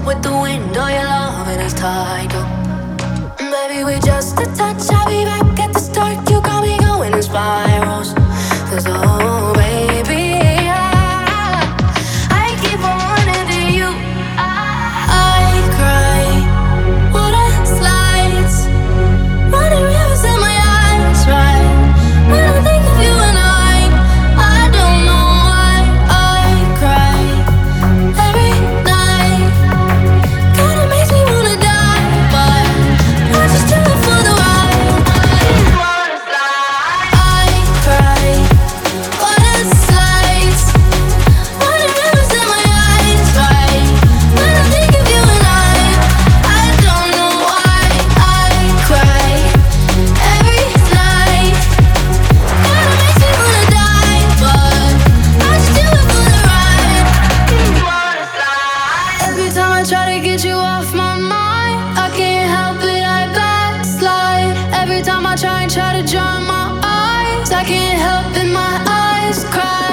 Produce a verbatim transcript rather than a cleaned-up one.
with the wind, oh, your loving is tidal. Baby, with just a touch, I'll be back at the start. You got me going in spirals. 'Cause oh, baby, I, I keep on running to you. I cry, water slides, running rivers in my eyes, right? When I think of you and I, I don't know why I cry every night. Kinda makes me wanna die, but I just do it for the ride. I cry, water slides, running rivers in my eyes, right? When I think of you and I, I don't know why I cry every night. Kinda makes me wanna die, but I just do it for the ride. Every time I try to get you off my mind, I can't help it, I backslide. Every time I try and try to dry my eyes, I can't help it, my eyes cry.